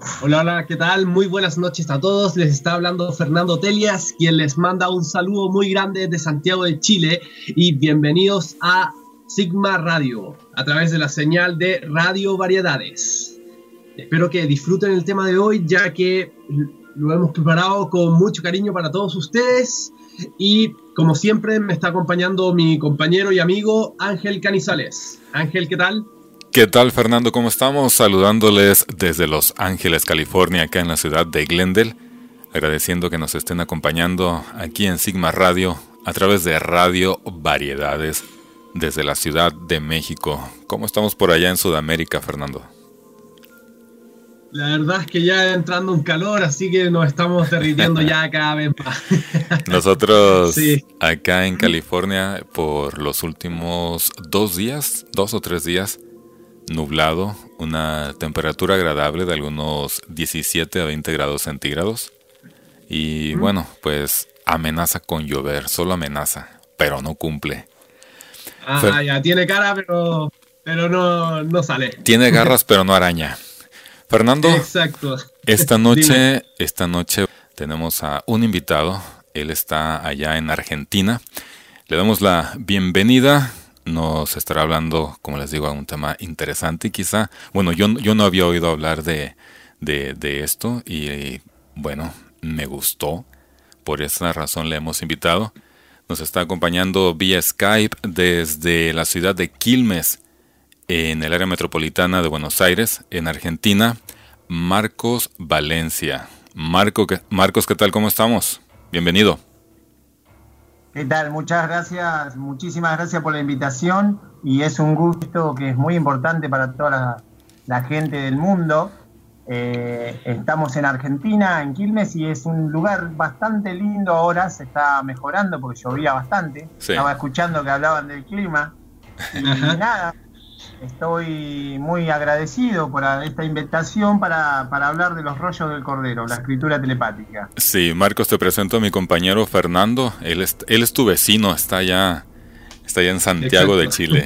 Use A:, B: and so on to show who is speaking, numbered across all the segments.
A: Hola, hola, ¿qué tal? Muy buenas noches a todos. Les está hablando Fernando Telias, quien les manda un saludo muy grande de Santiago de Chile y bienvenidos a Sigma Radio, a través de la señal de Radio Variedades. Espero que disfruten el tema de hoy, ya que lo hemos preparado con mucho cariño para todos ustedes y, como siempre, me está acompañando mi compañero y amigo Ángel Canizales. Ángel, ¿qué tal?
B: ¿Qué tal, Fernando? ¿Cómo estamos? Saludándoles desde Los Ángeles, California, acá en la ciudad de Glendale, agradeciendo que nos estén acompañando aquí en Sigma Radio a través de Radio Variedades desde la Ciudad de México. ¿Cómo estamos por allá en Sudamérica, Fernando?
A: La verdad es que ya entrando un calor, así que nos estamos derritiendo ya cada vez más.
B: Nosotros
A: Sí.
B: acá en California por los últimos 2 o 3 días, nublado, una temperatura agradable de algunos 17 a 20 grados centígrados. Y bueno, pues amenaza con llover, solo amenaza, pero no cumple.
A: Ya tiene cara, pero no sale.
B: Tiene garras, pero no araña. Fernando,
A: Exacto.
B: esta
A: Dime.
B: noche tenemos a un invitado. Él está allá en Argentina. Le damos la bienvenida. Nos estará hablando, como les digo, a un tema interesante y quizá, bueno, yo no había oído hablar de esto y bueno, me gustó. Por esa razón le hemos invitado. Nos está acompañando vía Skype desde la ciudad de Quilmes, en el área metropolitana de Buenos Aires, en Argentina, Marcos Valencia. Marcos, ¿qué tal? ¿Cómo estamos? Bienvenido.
C: ¿Qué tal? Muchas gracias, muchísimas gracias por la invitación y es un gusto que es muy importante para toda la gente del mundo. Estamos en Argentina, en Quilmes, y es un lugar bastante lindo ahora, se está mejorando porque llovía bastante.
B: Sí.
C: Estaba escuchando que hablaban del clima y nada, estoy muy agradecido por esta invitación para hablar de los rollos del cordero, la escritura telepática.
B: Sí, Marcos, te presento a mi compañero Fernando. Él es tu vecino, está allá en Santiago de Chile.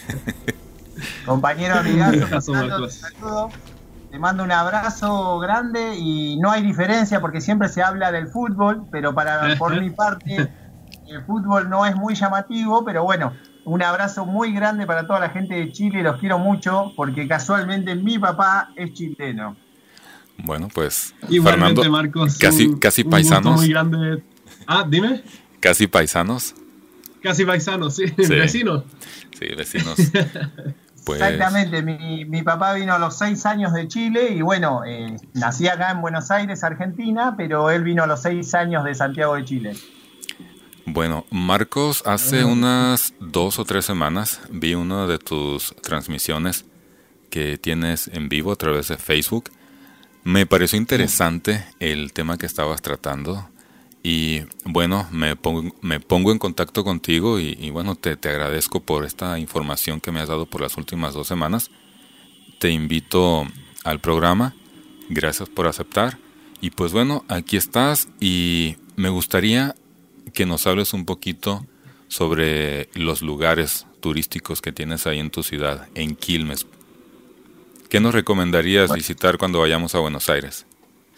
C: Compañero amigazo, Fernando, te saludo. Te mando un abrazo grande y no hay diferencia porque siempre se habla del fútbol, pero por mi parte el fútbol no es muy llamativo, pero bueno, un abrazo muy grande para toda la gente de Chile, los quiero mucho porque casualmente mi papá es chileno.
B: Bueno, pues
A: Igualmente,
B: Fernando,
A: Marcos,
B: casi
A: un
B: paisanos.
A: gusto muy grande. Dime.
B: Casi paisanos.
A: Casi paisanos, sí.
B: Sí.
A: Vecinos.
B: Sí, vecinos. Pues...
C: Exactamente, mi papá vino a los 6 años de Chile y bueno, nací acá en Buenos Aires, Argentina, pero él vino a los 6 años de Santiago de Chile.
B: Bueno, Marcos, hace unas 2 o 3 semanas vi una de tus transmisiones que tienes en vivo a través de Facebook. Me pareció interesante el tema que estabas tratando y bueno, me pongo en contacto contigo y bueno, te agradezco por esta información que me has dado por las últimas 2 semanas. Te invito al programa, gracias por aceptar y pues bueno, aquí estás y me gustaría que nos hables un poquito sobre los lugares turísticos que tienes ahí en tu ciudad, en Quilmes. ¿Qué nos recomendarías visitar cuando vayamos a Buenos Aires?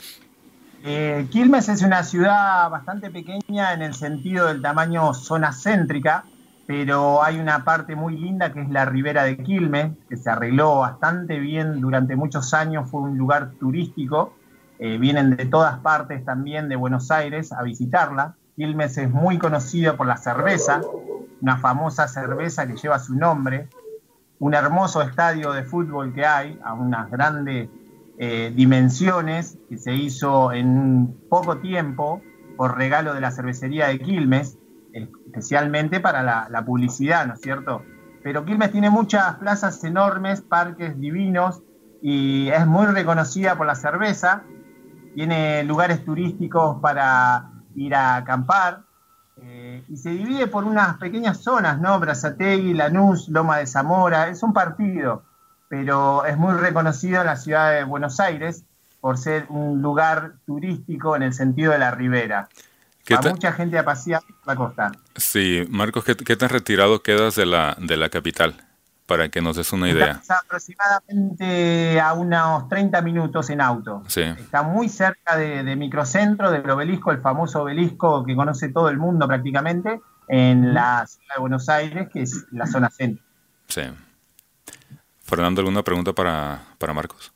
C: Quilmes es una ciudad bastante pequeña en el sentido del tamaño zona céntrica, pero hay una parte muy linda que es la Ribera de Quilmes, que se arregló bastante bien durante muchos años, fue un lugar turístico, vienen de todas partes también de Buenos Aires a visitarla. Quilmes es muy conocida por la cerveza, una famosa cerveza que lleva su nombre, un hermoso estadio de fútbol que hay, a unas grandes dimensiones, que se hizo en poco tiempo por regalo de la cervecería de Quilmes, especialmente para la publicidad, ¿no es cierto? Pero Quilmes tiene muchas plazas enormes, parques divinos, y es muy reconocida por la cerveza, tiene lugares turísticos para ir a acampar, y se divide por unas pequeñas zonas, ¿no? Brazzategui, Lanús, Loma de Zamora, es un partido, pero es muy reconocido en la ciudad de Buenos Aires por ser un lugar turístico en el sentido de la ribera. Va mucha gente a pasear por la costa.
B: Sí, Marcos, ¿qué tan retirado quedas de la capital? para que nos des una idea.
C: Está aproximadamente a unos 30 minutos en auto.
B: Sí.
C: Está muy cerca de Microcentro, del obelisco, el famoso obelisco que conoce todo el mundo prácticamente, en la ciudad de Buenos Aires, que es la zona centro.
B: Sí. Fernando, ¿alguna pregunta para Marcos?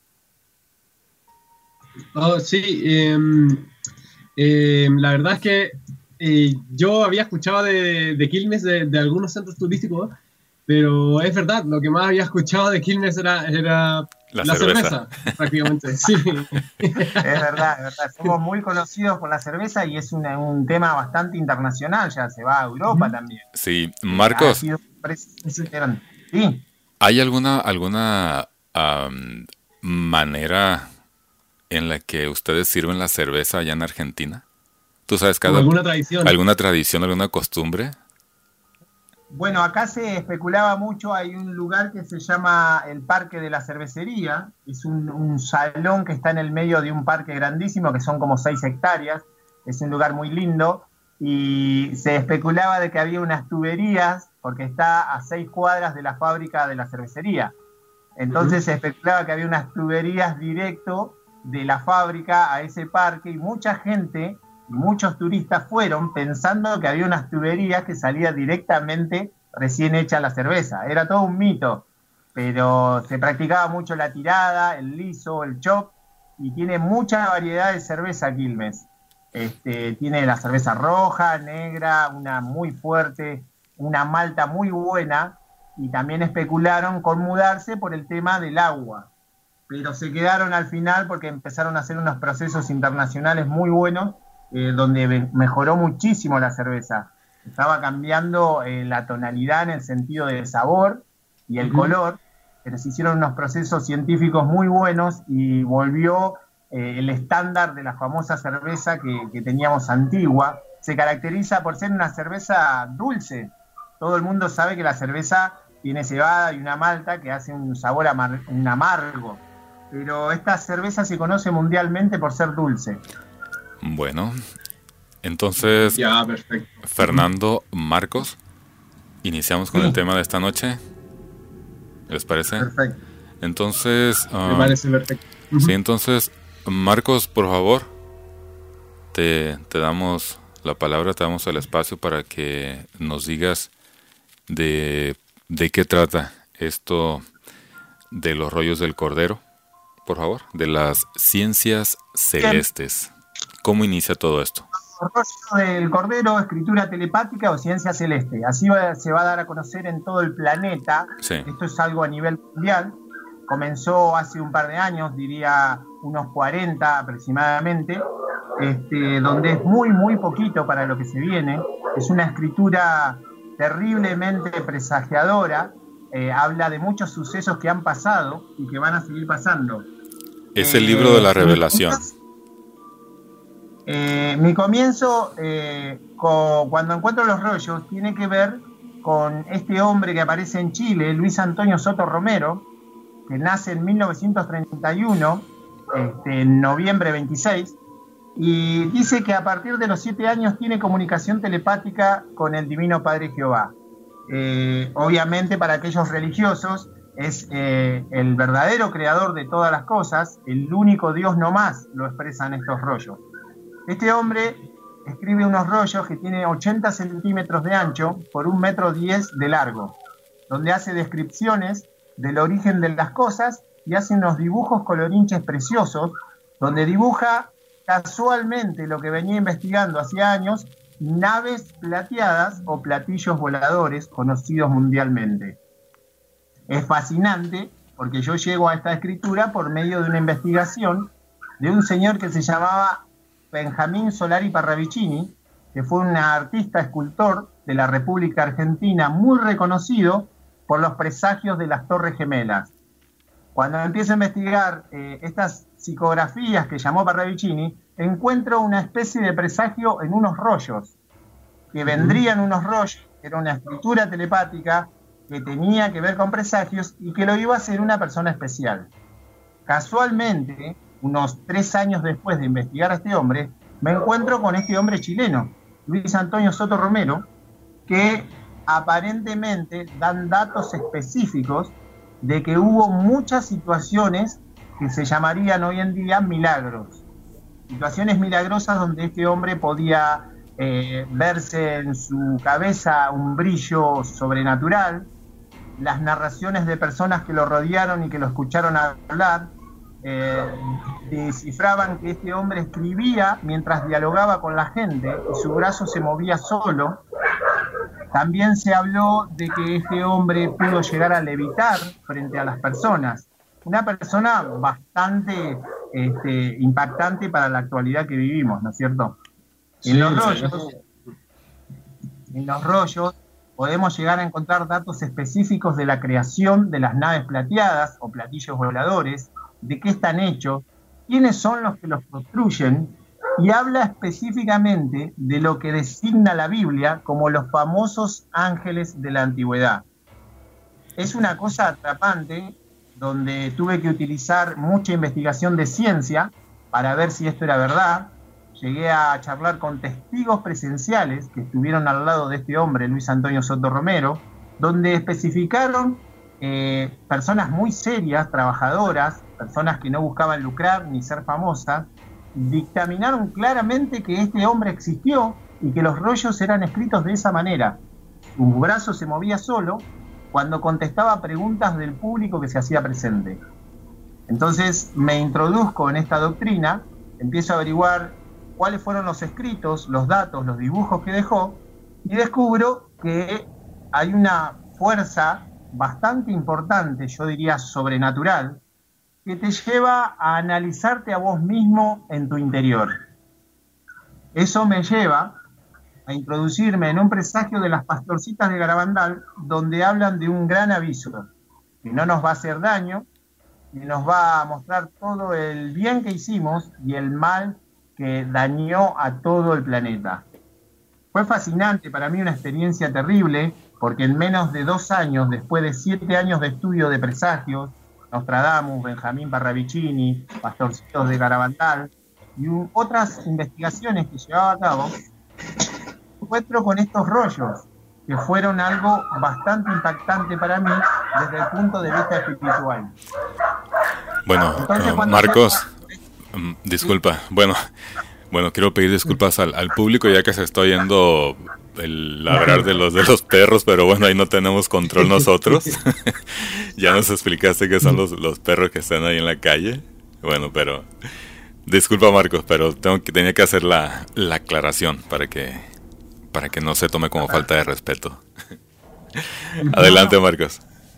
A: Oh, sí, la verdad es que yo había escuchado de Quilmes, de algunos centros turísticos, pero es verdad, lo que más había escuchado de Quilmes era la cerveza, prácticamente. Sí.
C: Es verdad, es verdad. Somos muy conocidos por la cerveza y es un tema bastante internacional, ya se va a Europa también.
B: Sí, Marcos.
C: Sí.
B: ¿Hay alguna manera en la que ustedes sirven la cerveza allá en Argentina? ¿Tú sabes
A: ¿Alguna tradición?
B: ¿Alguna tradición, alguna costumbre?
C: Bueno, acá se especulaba mucho, hay un lugar que se llama el Parque de la Cervecería, es un salón que está en el medio de un parque grandísimo, que son como 6 hectáreas, es un lugar muy lindo, y se especulaba de que había unas tuberías, porque está a 6 cuadras de la fábrica de la cervecería. Entonces se especulaba que había unas tuberías directo de la fábrica a ese parque, y mucha gente, muchos turistas fueron pensando que había unas tuberías que salía directamente recién hecha la cerveza. Era todo un mito, pero se practicaba mucho la tirada, el liso, el chop, y tiene mucha variedad de cerveza Quilmes. Tiene la cerveza roja, negra, una muy fuerte, una malta muy buena, y también especularon con mudarse por el tema del agua, pero se quedaron al final porque empezaron a hacer unos procesos internacionales muy buenos, donde mejoró muchísimo la cerveza. Estaba cambiando la tonalidad en el sentido del sabor y el color, pero se hicieron unos procesos científicos muy buenos y volvió el estándar de la famosa cerveza que teníamos antigua. Se caracteriza por ser una cerveza dulce. Todo el mundo sabe que la cerveza tiene cebada y una malta que hace un sabor un amargo, pero esta cerveza se conoce mundialmente por ser dulce.
B: Bueno, entonces,
A: ya, perfecto.
B: Fernando, Marcos, iniciamos con el tema de esta noche. ¿Les parece?
C: Perfecto.
B: Entonces,
A: me parece perfecto.
B: Sí, entonces, Marcos, por favor, te damos la palabra, te damos el espacio para que nos digas de qué trata esto de los rollos del Cordero, por favor, de las ciencias celestes. ¿Cómo inicia todo esto?
C: Rollo del Cordero, escritura telepática o ciencia celeste. Así se va a dar a conocer en todo el planeta.
B: Sí.
C: Esto es algo a nivel mundial. Comenzó hace un par de años, diría unos 40 aproximadamente, donde es muy, muy poquito para lo que se viene. Es una escritura terriblemente presagiadora. Habla de muchos sucesos que han pasado y que van a seguir pasando.
B: Es el libro de la revelación.
C: Mi comienzo, cuando encuentro los rollos, tiene que ver con este hombre que aparece en Chile, Luis Antonio Soto Romero, que nace en 1931, en noviembre 26, y dice que a partir de los 7 años tiene comunicación telepática con el Divino Padre Jehová. Obviamente para aquellos religiosos es el verdadero creador de todas las cosas, el único Dios no más, lo expresan estos rollos. Este hombre escribe unos rollos que tienen 80 centímetros de ancho por 1,10 metros de largo, donde hace descripciones del origen de las cosas y hace unos dibujos colorinches preciosos, donde dibuja casualmente lo que venía investigando hacía años, naves plateadas o platillos voladores conocidos mundialmente. Es fascinante porque yo llego a esta escritura por medio de una investigación de un señor que se llamaba Benjamín Solari Parravicini, que fue un artista escultor de la República Argentina muy reconocido por los presagios de las Torres Gemelas. Cuando empiezo a investigar estas psicografías que llamó Parravicini, encuentro una especie de presagio en unos rollos, que vendrían unos rollos, que era una escritura telepática que tenía que ver con presagios y que lo iba a hacer una persona especial. Casualmente, unos 3 años después de investigar a este hombre, me encuentro con este hombre chileno, Luis Antonio Soto Romero, que aparentemente dan datos específicos de que hubo muchas situaciones que se llamarían hoy en día milagros. Situaciones milagrosas donde este hombre podía verse en su cabeza un brillo sobrenatural. Las narraciones de personas que lo rodearon y que lo escucharon hablar descifraban que este hombre escribía mientras dialogaba con la gente y su brazo se movía solo. También se habló de que este hombre pudo llegar a levitar frente a las personas. Una persona bastante impactante para la actualidad que vivimos, ¿no es cierto? En los rollos podemos llegar a encontrar datos específicos de la creación de las naves plateadas o platillos voladores, de qué están hechos, quiénes son los que los construyen, y habla específicamente de lo que designa la Biblia como los famosos ángeles de la antigüedad. Es una cosa atrapante, donde tuve que utilizar mucha investigación de ciencia para ver si esto era verdad. Llegué a charlar con testigos presenciales que estuvieron al lado de este hombre, Luis Antonio Soto Romero, donde especificaron personas muy serias, trabajadoras, personas que no buscaban lucrar ni ser famosas, dictaminaron claramente que este hombre existió y que los rollos eran escritos de esa manera. Su brazo se movía solo cuando contestaba preguntas del público que se hacía presente. Entonces me introduzco en esta doctrina, empiezo a averiguar cuáles fueron los escritos, los datos, los dibujos que dejó, y descubro que hay una fuerza bastante importante, yo diría sobrenatural, que te lleva a analizarte a vos mismo en tu interior. Eso me lleva a introducirme en un presagio de las pastorcitas de Garabandal, donde hablan de un gran aviso, que no nos va a hacer daño, que nos va a mostrar todo el bien que hicimos y el mal que dañó a todo el planeta. Fue fascinante para mí, una experiencia terrible, porque en menos de 2 años, después de 7 años de estudio de presagios, Nostradamus, Benjamín Parravicini, Pastorcitos de Garabandal y otras investigaciones que llevaba a cabo, encuentro con estos rollos que fueron algo bastante impactante para mí desde el punto de vista espiritual.
B: Bueno, entonces, Marcos, disculpa, bueno, quiero pedir disculpas al público, ya que se está oyendo el ladrar de los perros, pero bueno, ahí no tenemos control nosotros. Ya nos explicaste que son los perros que están ahí en la calle. Bueno, pero disculpa, Marcos, pero tenía que hacer la aclaración para que no se tome como falta de respeto. Adelante, Marcos.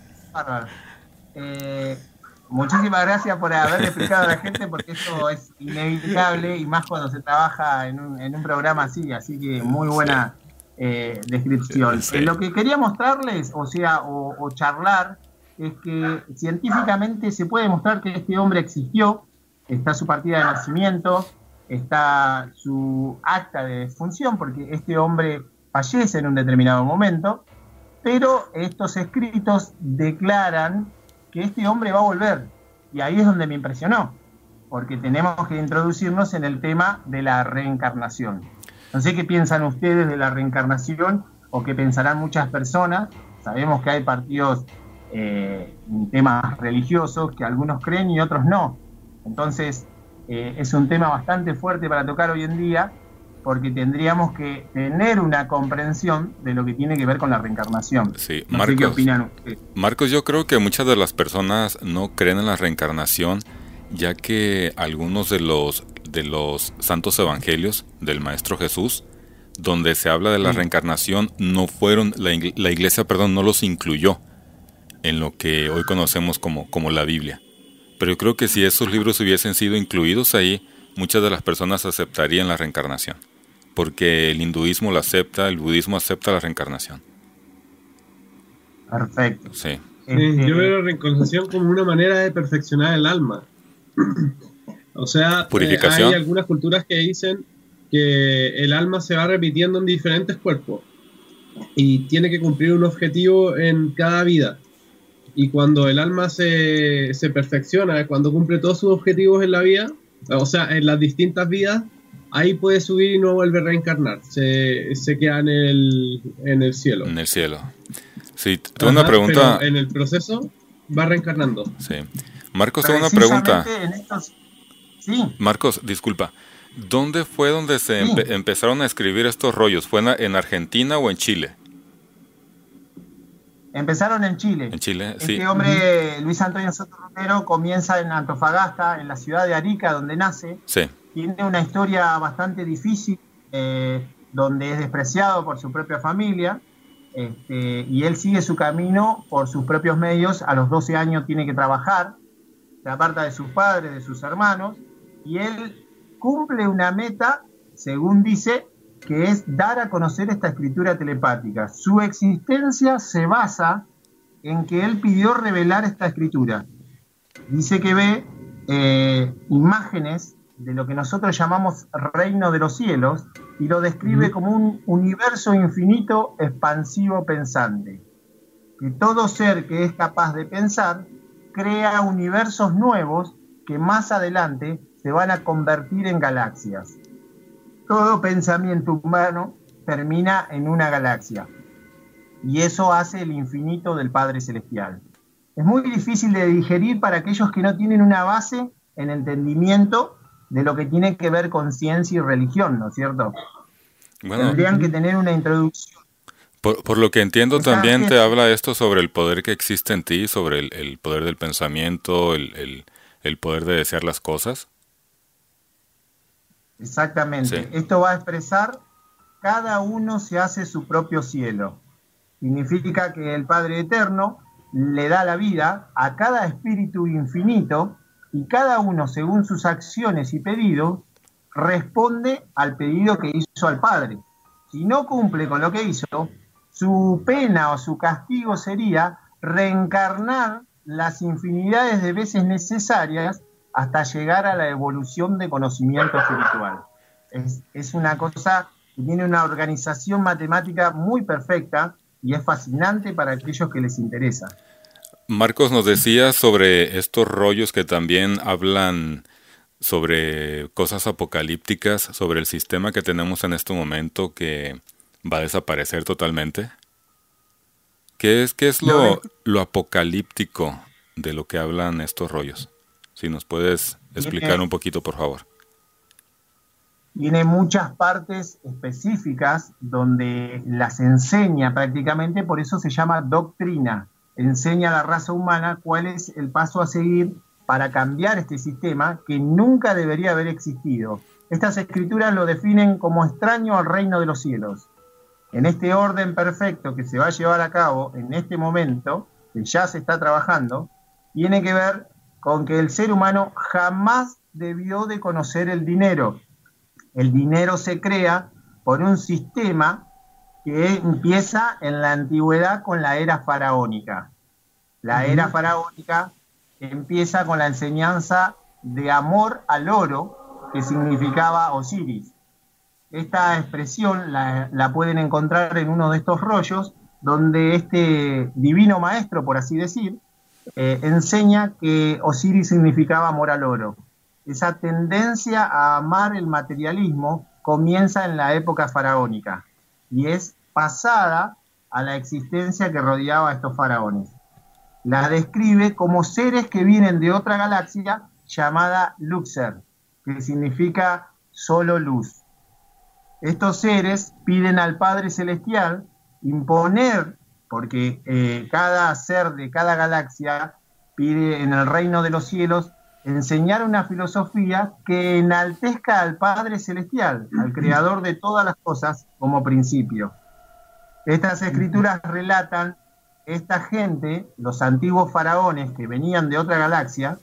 C: Muchísimas gracias por haberle explicado a la gente, porque eso es inevitable, y más cuando se trabaja en un programa así que muy buena descripción.
B: Sí.
C: Lo que quería mostrarles, o charlar, es que científicamente se puede demostrar que este hombre existió. Está su partida de nacimiento, está su acta de defunción, porque este hombre fallece en un determinado momento, pero estos escritos declaran que este hombre va a volver, y ahí es donde me impresionó, porque tenemos que introducirnos en el tema de la reencarnación. No sé qué piensan ustedes de la reencarnación, o qué pensarán muchas personas. Sabemos que hay partidos en temas religiosos que algunos creen y otros no. Entonces es un tema bastante fuerte para tocar hoy en día, porque tendríamos que tener una comprensión de lo que tiene que ver con la reencarnación.
B: Sí,
C: no sé qué opinan ustedes.
B: Marcos, yo creo que muchas de las personas no creen en la reencarnación, ya que algunos de los santos evangelios del Maestro Jesús, donde se habla de la reencarnación, no fueron, la iglesia, no los incluyó en lo que hoy conocemos como la Biblia. Pero yo creo que si esos libros hubiesen sido incluidos ahí, muchas de las personas aceptarían la reencarnación, porque el hinduismo lo acepta, el budismo acepta la reencarnación.
C: Perfecto.
B: Sí.
A: Yo veo la reencarnación como una manera de perfeccionar el alma. O sea,
B: purificación.
A: Hay algunas culturas que dicen que el alma se va repitiendo en diferentes cuerpos y tiene que cumplir un objetivo en cada vida. Y cuando el alma se perfecciona, cuando cumple todos sus objetivos en la vida, o sea, en las distintas vidas, ahí puede subir y no vuelve a reencarnar. Se queda en el cielo.
B: En el cielo. Sí, tengo una pregunta.
A: Pero en el proceso va reencarnando.
B: Sí. Marcos, tengo una pregunta.
C: Sí.
B: Marcos, disculpa. ¿Dónde fue donde se empezaron a escribir estos rollos? ¿Fue en Argentina o en Chile?
C: Empezaron en Chile.
B: En Chile, sí.
C: Este hombre, Luis Antonio Soto Romero, comienza en Antofagasta, en la ciudad de Arica, donde nace.
B: Sí.
C: Tiene una historia bastante difícil, donde es despreciado por su propia familia, y él sigue su camino por sus propios medios. A los 12 años tiene que trabajar, se aparta de sus padres, de sus hermanos, y él cumple una meta, según dice, que es dar a conocer esta escritura telepática. Su existencia se basa en que él pidió revelar esta escritura. Dice que ve imágenes de lo que nosotros llamamos reino de los cielos y lo describe como un universo infinito expansivo pensante. Que todo ser que es capaz de pensar crea universos nuevos que más adelante se van a convertir en galaxias. Todo pensamiento humano termina en una galaxia. Y eso hace el infinito del Padre Celestial. Es muy difícil de digerir para aquellos que no tienen una base en entendimiento de lo que tiene que ver con ciencia y religión, ¿no es cierto?
B: Bueno,
C: tendrían que tener una introducción.
B: Por lo que entiendo, también te habla esto sobre el poder que existe en ti, sobre el poder del pensamiento, el poder de desear las cosas.
C: Exactamente.
B: Sí.
C: Esto va a expresar, cada uno se hace su propio cielo. Significa que el Padre Eterno le da la vida a cada espíritu infinito y cada uno, según sus acciones y pedidos, responde al pedido que hizo al Padre. Si no cumple con lo que hizo, su pena o su castigo sería reencarnar las infinidades de veces necesarias hasta llegar a la evolución de conocimiento espiritual. Es una cosa que tiene una organización matemática muy perfecta y es fascinante para aquellos que les interesa.
B: Marcos, nos decía sobre estos rollos que también hablan sobre cosas apocalípticas, sobre el sistema que tenemos en este momento que va a desaparecer totalmente. ¿Qué es lo apocalíptico de lo que hablan estos rollos? Si nos puedes explicar un poquito, por favor.
C: Tiene muchas partes específicas donde las enseña prácticamente, por eso se llama doctrina. Enseña a la raza humana cuál es el paso a seguir para cambiar este sistema que nunca debería haber existido. Estas escrituras lo definen como extraño al reino de los cielos. En este orden perfecto que se va a llevar a cabo en este momento, que ya se está trabajando, tiene que ver con que el ser humano jamás debió de conocer el dinero. El dinero se crea por un sistema que empieza en la antigüedad con la era faraónica. La era faraónica empieza con la enseñanza de amor al oro, que significaba Osiris. Esta expresión la pueden encontrar en uno de estos rollos, donde este divino maestro, por así decir, enseña que Osiris significaba amor al oro. Esa tendencia a amar el materialismo comienza en la época faraónica y es pasada a la existencia que rodeaba a estos faraones. La describe como seres que vienen de otra galaxia llamada Luxor, que significa solo luz. Estos seres piden al Padre Celestial imponer, porque cada ser de cada galaxia pide en el reino de los cielos enseñar una filosofía que enaltezca al Padre Celestial, al Creador de todas las cosas, como principio. Estas escrituras relatan esta gente, los antiguos faraones que venían de otra galaxia,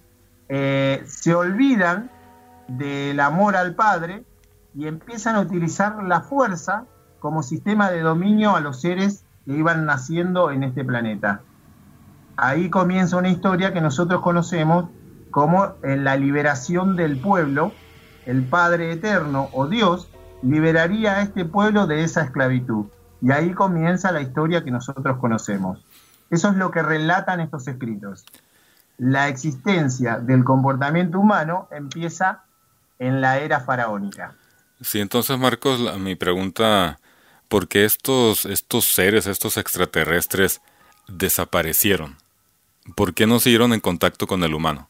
C: se olvidan del amor al Padre y empiezan a utilizar la fuerza como sistema de dominio a los seres que iban naciendo en este planeta. Ahí comienza una historia que nosotros conocemos como la liberación del pueblo. El Padre Eterno o Dios liberaría a este pueblo de esa esclavitud. Y ahí comienza la historia que nosotros conocemos. Eso es lo que relatan estos escritos. La existencia del comportamiento humano empieza en la era faraónica.
B: Sí, entonces Marcos, mi pregunta, ¿por qué estos seres, estos extraterrestres desaparecieron? ¿Por qué no siguieron en contacto con el humano?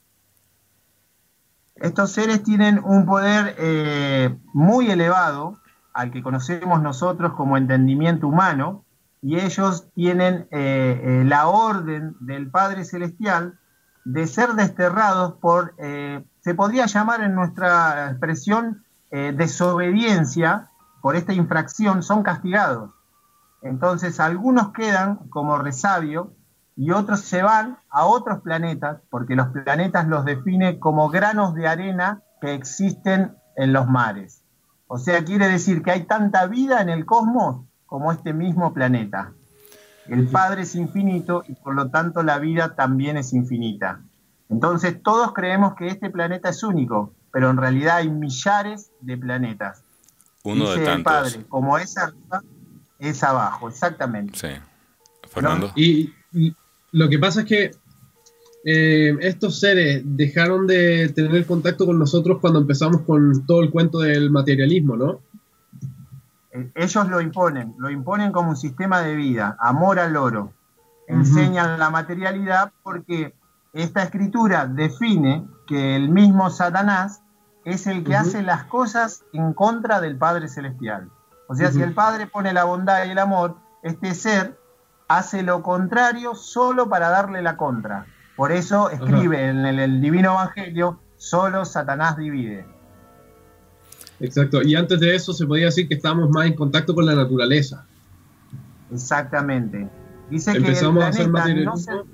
C: Estos seres tienen un poder muy elevado al que conocemos nosotros como entendimiento humano, y ellos tienen la orden del Padre Celestial de ser desterrados por, se podría llamar en nuestra expresión, desobediencia. Por esta infracción son castigados. Entonces algunos quedan como resabio y otros se van a otros planetas, porque los planetas los define como granos de arena que existen en los mares. O sea, quiere decir que hay tanta vida en el cosmos como este mismo planeta. El Padre es infinito y por lo tanto la vida también es infinita. Entonces todos creemos que este planeta es único, pero en realidad hay millares de planetas.
B: Uno
C: Dice
B: de tantos.
C: el Padre, como es arriba, es abajo, exactamente.
B: Sí. Fernando.
A: Y lo que pasa es que estos seres dejaron de tener contacto con nosotros cuando empezamos con todo el cuento del materialismo, ¿no?
C: Ellos lo imponen como un sistema de vida, amor al oro. Enseñan la materialidad porque esta escritura define que el mismo Satanás es el que hace las cosas en contra del Padre Celestial. O sea, si el Padre pone la bondad y el amor, este ser hace lo contrario solo para darle la contra. Por eso escribe en el Divino Evangelio, solo Satanás divide.
A: Exacto, y antes de eso se podía decir que estábamos más en contacto con la naturaleza.
C: Exactamente. Dice
A: Empezamos
C: que
A: a hacer
C: el planeta
A: materialismo.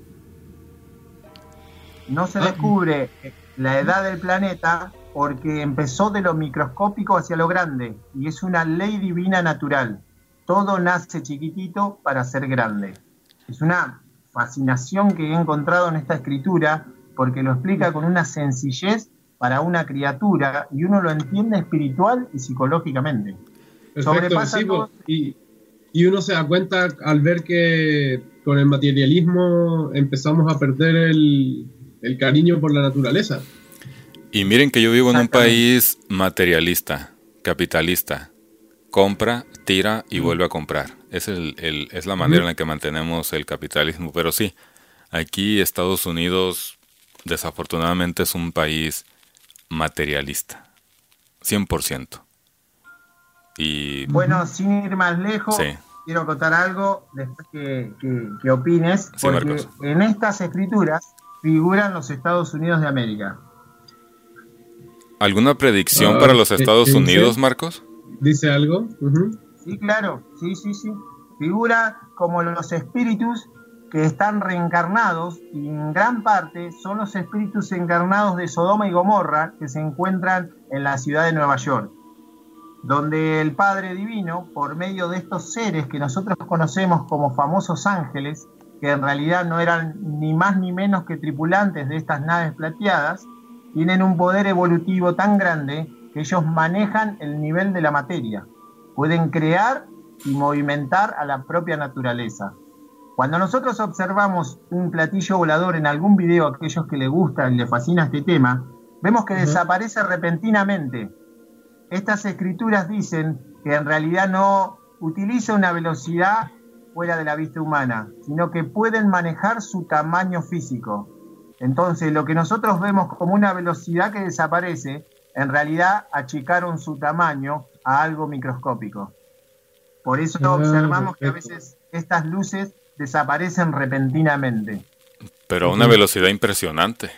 C: no se descubre la edad del planeta porque empezó de lo microscópico hacia lo grande, y es una ley divina natural. Todo nace chiquitito para ser grande. Es una fascinación que he encontrado en esta escritura, porque lo explica con una sencillez para una criatura, y uno lo entiende espiritual y psicológicamente.
A: Perfecto, sí, todo. Y uno se da cuenta al ver que con el materialismo empezamos a perder el cariño por la naturaleza.
B: Y miren que yo vivo en un país materialista, capitalista. Compra, tira y vuelve a comprar. Es la manera en la que mantenemos el capitalismo. Pero sí, aquí Estados Unidos desafortunadamente es un país materialista, 100%. Y
C: bueno, sin ir más lejos, quiero contar algo después que opines, porque
B: sí,
C: en estas escrituras figuran los Estados Unidos de América.
B: ¿Alguna predicción para los Estados Unidos, Marcos?
A: ¿Dice algo?
C: Sí, claro, sí. Figura como los espíritus que están reencarnados, y en gran parte son los espíritus encarnados de Sodoma y Gomorra que se encuentran en la ciudad de Nueva York, donde el Padre Divino, por medio de estos seres que nosotros conocemos como famosos ángeles, que en realidad no eran ni más ni menos que tripulantes de estas naves plateadas, tienen un poder evolutivo tan grande que ellos manejan el nivel de la materia. Pueden crear y movimentar a la propia naturaleza. Cuando nosotros observamos un platillo volador en algún video, a aquellos que les gusta y les fascina este tema, vemos que desaparece repentinamente. Estas escrituras dicen que en realidad no utiliza una velocidad fuera de la vista humana, sino que pueden manejar su tamaño físico. Entonces, lo que nosotros vemos como una velocidad que desaparece, en realidad achicaron su tamaño a algo microscópico. Por eso observamos que a veces estas luces desaparecen repentinamente.
B: Pero a una velocidad impresionante.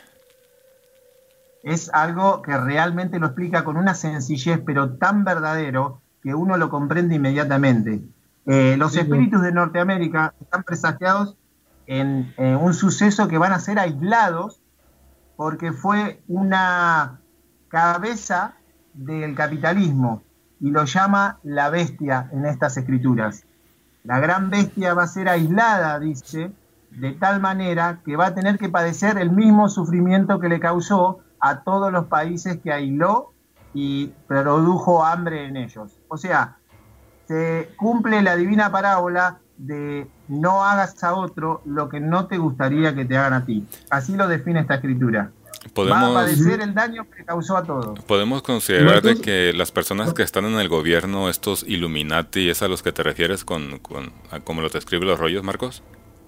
C: Es algo que realmente lo explica con una sencillez, pero tan verdadero que uno lo comprende inmediatamente. Los espíritus de Norteamérica están presagiados en un suceso que van a ser aislados, porque fue una cabeza del capitalismo, y lo llama la bestia en estas escrituras. La gran bestia va a ser aislada, dice, de tal manera que va a tener que padecer el mismo sufrimiento que le causó a todos los países que aisló y produjo hambre en ellos. O sea, se cumple la divina parábola de no hagas a otro lo que no te gustaría que te hagan a ti. Así lo define esta escritura. va a padecer el daño que causó a todos.
B: ¿Podemos considerar de que las personas que están en el gobierno, estos Illuminati, es a los que te refieres como lo describe los rollos, Marcos?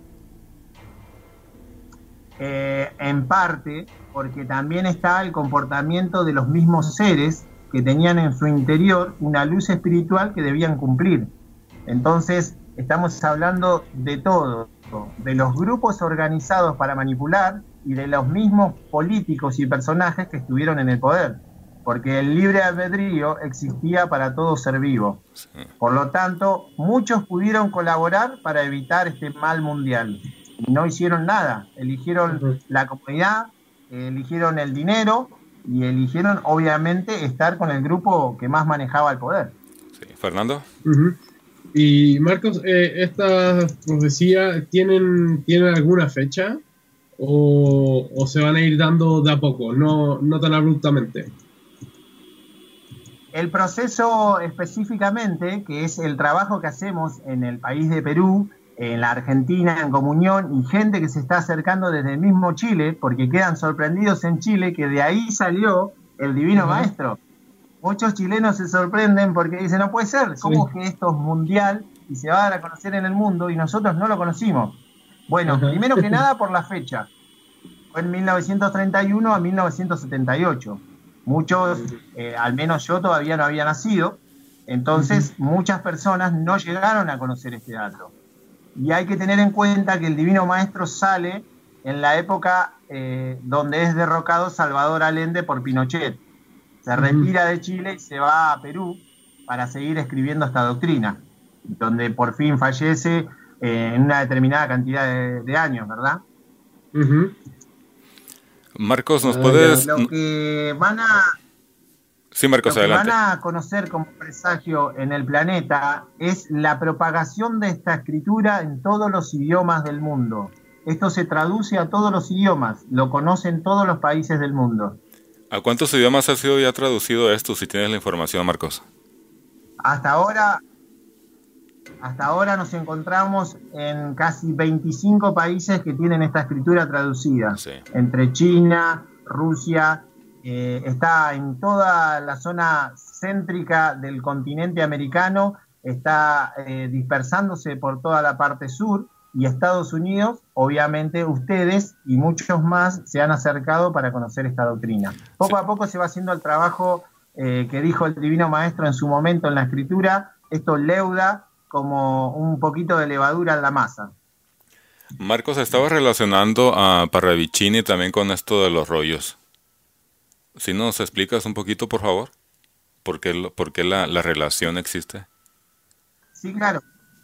C: En parte, porque también está el comportamiento de los mismos seres que tenían en su interior una luz espiritual que debían cumplir. Entonces, estamos hablando de todo, de los grupos organizados para manipular y de los mismos políticos y personajes que estuvieron en el poder, porque el libre albedrío existía para todo ser vivo. Sí. Por lo tanto, muchos pudieron colaborar para evitar este mal mundial. Y no hicieron nada, eligieron la comodidad, eligieron el dinero y eligieron obviamente estar con el grupo que más manejaba el poder.
B: Sí. ¿Fernando?
A: Y Marcos, ¿estas profecías tienen alguna fecha o se van a ir dando de a poco, no tan abruptamente?
C: El proceso específicamente, que es el trabajo que hacemos en el país de Perú, en la Argentina, en Comunión, y gente que se está acercando desde el mismo Chile, porque quedan sorprendidos en Chile que de ahí salió el Divino Maestro. Muchos chilenos se sorprenden porque dicen, no puede ser, ¿cómo que esto es mundial y se va a dar a conocer en el mundo y nosotros no lo conocimos? Bueno, primero que nada por la fecha. Fue en 1931 a 1978. Muchos, al menos yo todavía no había nacido, entonces muchas personas no llegaron a conocer este dato. Y hay que tener en cuenta que el Divino Maestro sale en la época donde es derrocado Salvador Allende por Pinochet. Se retira de Chile y se va a Perú para seguir escribiendo esta doctrina, donde por fin fallece en una determinada cantidad de años, ¿verdad?
B: Marcos, ¿nos puedes...?
C: Lo que van a...
B: Sí, Marcos, adelante.
C: Lo que van a conocer como presagio en el planeta es la propagación de esta escritura en todos los idiomas del mundo. Esto se traduce a todos los idiomas, lo conocen todos los países del mundo.
B: ¿A cuántos idiomas ha sido ya traducido esto, si tienes la información, Marcos?
C: Hasta ahora nos encontramos en casi 25 países que tienen esta escritura traducida. Sí. Entre China, Rusia, está en toda la zona céntrica del continente americano, está dispersándose por toda la parte sur, y Estados Unidos, obviamente ustedes y muchos más se han acercado para conocer esta doctrina. Poco a poco se va haciendo el trabajo que dijo el Divino Maestro en su momento en la escritura. Esto leuda como un poquito de levadura en la masa.
B: Marcos, estaba relacionando a Parravicini también con esto de los rollos. ¿Sí nos explicas un poquito, por favor? ¿Por qué la relación existe?
C: Sí, claro.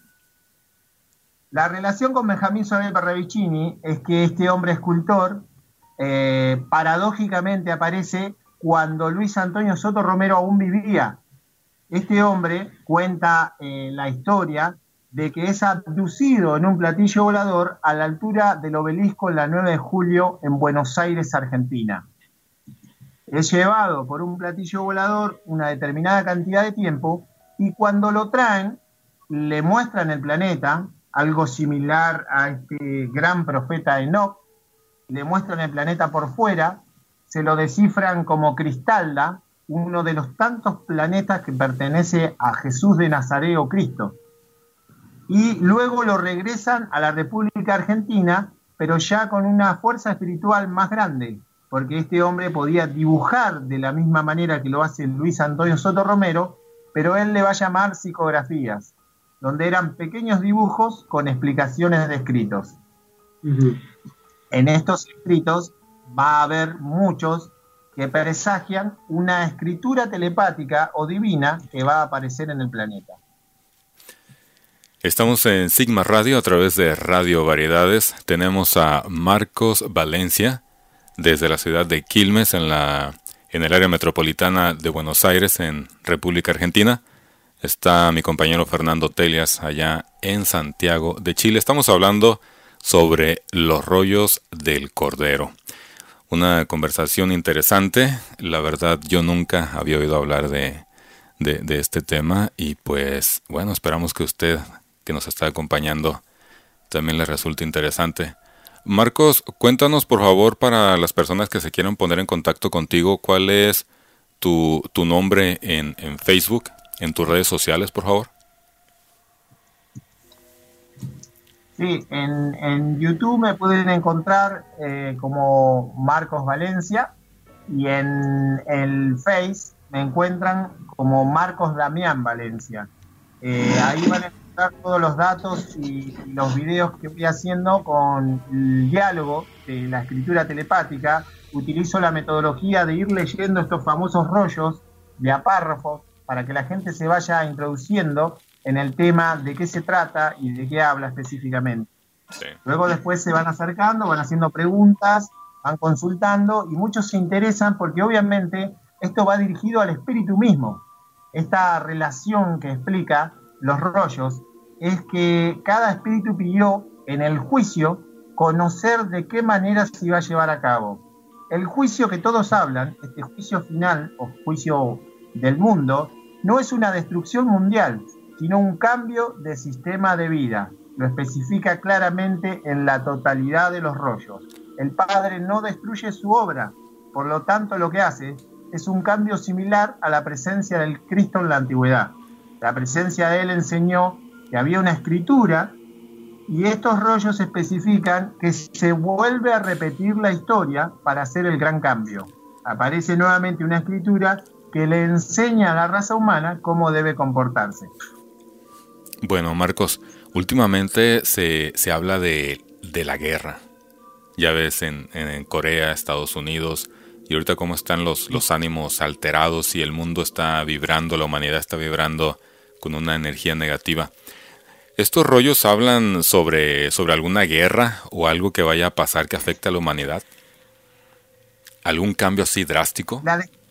C: La relación con Benjamín Sorel Parravicini es que este hombre escultor paradójicamente aparece cuando Luis Antonio Soto Romero aún vivía. Este hombre cuenta la historia de que es abducido en un platillo volador a la altura del obelisco en la 9 de julio en Buenos Aires, Argentina. Es llevado por un platillo volador una determinada cantidad de tiempo y cuando lo traen le muestran el planeta, algo similar a este gran profeta Enoch, le muestran el planeta por fuera, se lo descifran como Cristalda, uno de los tantos planetas que pertenece a Jesús de Nazaret o Cristo. Y luego lo regresan a la República Argentina, pero ya con una fuerza espiritual más grande, porque este hombre podía dibujar de la misma manera que lo hace Luis Antonio Soto Romero, pero él le va a llamar psicografías, donde eran pequeños dibujos con explicaciones de escritos. En estos escritos va a haber muchos que presagian una escritura telepática o divina que va a aparecer en el planeta.
B: Estamos en Sigma Radio a través de Radio Variedades. Tenemos a Marcos Valencia desde la ciudad de Quilmes en el área metropolitana de Buenos Aires en República Argentina. Está mi compañero Fernando Telias allá en Santiago de Chile. Estamos hablando sobre los rollos del Cordero. Una conversación interesante. La verdad, yo nunca había oído hablar de este tema y pues bueno, esperamos que usted que nos está acompañando también le resulte interesante. Marcos, cuéntanos por favor para las personas que se quieran poner en contacto contigo, ¿cuál es tu nombre en Facebook, en tus redes sociales, por favor?
C: Sí, en YouTube me pueden encontrar como Marcos Valencia y en el Face me encuentran como Marcos Damián Valencia. Ahí van a encontrar todos los datos y los videos que voy haciendo con el diálogo de la escritura telepática. Utilizo la metodología de ir leyendo estos famosos rollos de a párrafos para que la gente se vaya introduciendo en el tema de qué se trata y de qué habla específicamente.
B: Sí.
C: Luego después se van acercando, van haciendo preguntas, van consultando y muchos se interesan porque obviamente esto va dirigido al espíritu mismo. Esta relación que explica los rollos es que cada espíritu pidió en el juicio conocer de qué manera se iba a llevar a cabo. El juicio que todos hablan, este juicio final o juicio del mundo, no es una destrucción mundial, sino un cambio de sistema de vida. Lo especifica claramente en la totalidad de los rollos. El Padre no destruye su obra, por lo tanto lo que hace es un cambio similar a la presencia del Cristo en la antigüedad. La presencia de Él enseñó que había una escritura y estos rollos especifican que se vuelve a repetir la historia para hacer el gran cambio. Aparece nuevamente una escritura que le enseña a la raza humana cómo debe comportarse.
B: Bueno, Marcos, últimamente se habla de la guerra. Ya ves en Corea, Estados Unidos, y ahorita cómo están los ánimos alterados y el mundo está vibrando, la humanidad está vibrando con una energía negativa. ¿Estos rollos hablan sobre alguna guerra o algo que vaya a pasar que afecte a la humanidad? ¿Algún cambio así drástico?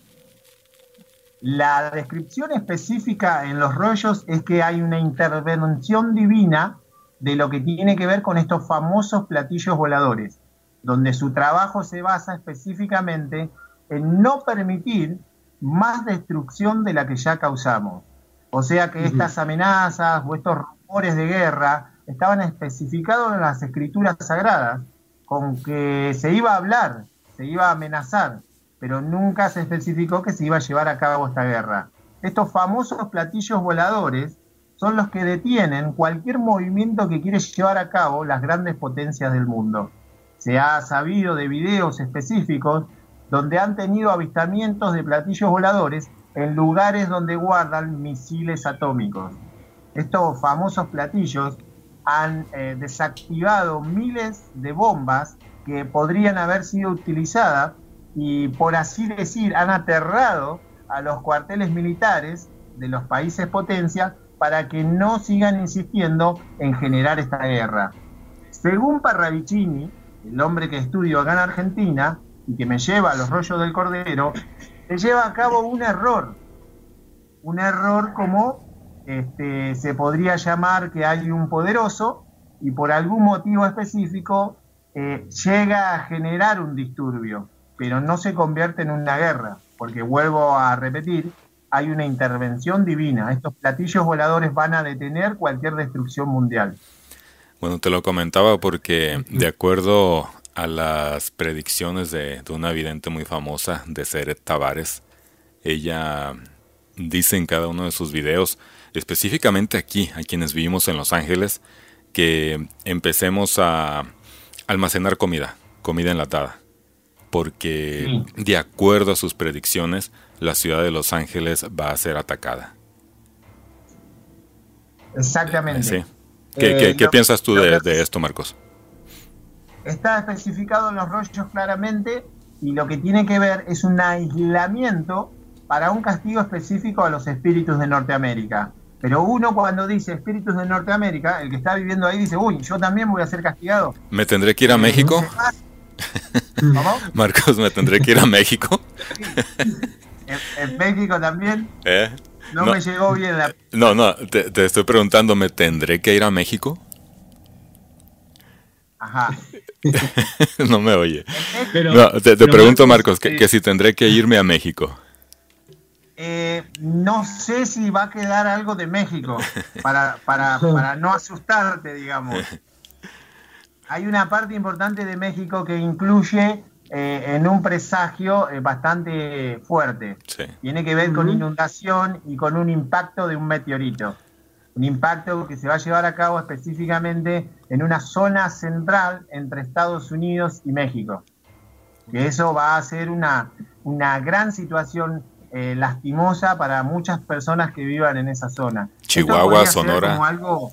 C: La descripción específica en los rollos es que hay una intervención divina de lo que tiene que ver con estos famosos platillos voladores, donde su trabajo se basa específicamente en no permitir más destrucción de la que ya causamos. O sea que estas amenazas o estos rumores de guerra estaban especificados en las escrituras sagradas, con que se iba a hablar, se iba a amenazar, pero nunca se especificó que se iba a llevar a cabo esta guerra. Estos famosos platillos voladores son los que detienen cualquier movimiento que quiere llevar a cabo las grandes potencias del mundo. Se ha sabido de videos específicos donde han tenido avistamientos de platillos voladores en lugares donde guardan misiles atómicos. Estos famosos platillos han desactivado miles de bombas que podrían haber sido utilizadas y, por así decir, han aterrado a los cuarteles militares de los países potencia para que no sigan insistiendo en generar esta guerra. Según Parravicini, el hombre que estudio acá en Argentina y que me lleva a los rollos del Cordero, se lleva a cabo un error como se podría llamar que hay un poderoso y por algún motivo específico llega a generar un disturbio, pero no se convierte en una guerra, porque vuelvo a repetir, hay una intervención divina. Estos platillos voladores van a detener cualquier destrucción mundial.
B: Bueno, te lo comentaba porque de acuerdo a las predicciones de una vidente muy famosa, de Seret Tavares, ella dice en cada uno de sus videos, específicamente aquí, a quienes vivimos en Los Ángeles, que empecemos a almacenar comida enlatada, porque de acuerdo a sus predicciones, la ciudad de Los Ángeles va a ser atacada.
C: Exactamente.
B: Sí. ¿Qué piensas tú de esto, Marcos?
C: Está especificado en los rollos claramente y lo que tiene que ver es un aislamiento para un castigo específico a los espíritus de Norteamérica. Pero uno cuando dice espíritus de Norteamérica, el que está viviendo ahí dice, uy, yo también voy a ser castigado.
B: ¿Me tendré que ir a México?
C: ¿Cómo?
B: Marcos, ¿me tendré que ir a México?
C: ¿En México también? No me llegó bien la...
B: No, te estoy preguntando, ¿me tendré que ir a México?
C: Ajá.
B: No me oye.
A: Pero,
B: no, te pregunto, Marcos, que si tendré que irme a México.
C: No sé si va a quedar algo de México para no asustarte, digamos. Hay una parte importante de México que incluye en un presagio bastante fuerte.
B: Sí.
C: Tiene que ver con inundación y con un impacto de un meteorito. Un impacto que se va a llevar a cabo específicamente en una zona central entre Estados Unidos y México. Que eso va a ser una gran situación lastimosa para muchas personas que vivan en esa zona.
B: Chihuahua, Sonora.
C: Como algo